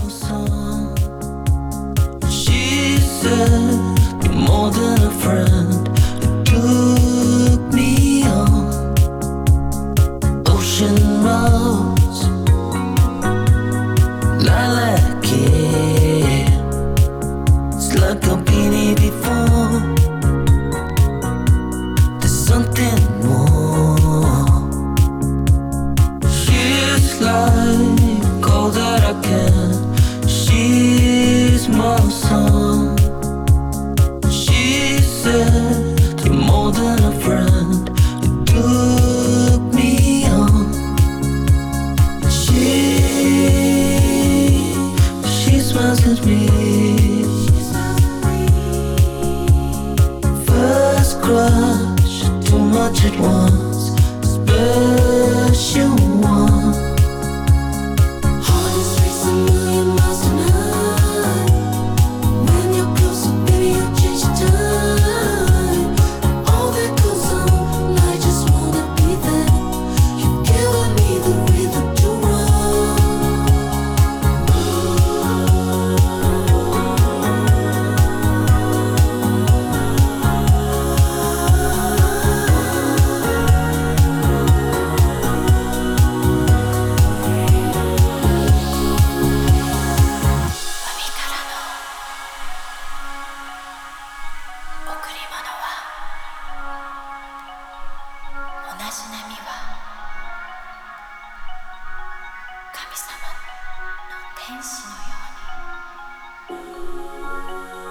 song. She said, "You're more than a friend." It took me on ocean roads, lilac hair. It's like I've been here before. There's something more. She's like all that I can. She's my song. She said, "You're more than a friend." It took me on. She smiles at me. First crush, too much at once. Special one. Heart is racing 1,000,000 miles an hour. When you're closer, baby, you change your time. All that goes on, I just wanna be there. You've given me the rhythm to run. Kami-sama no tenshi no you ni.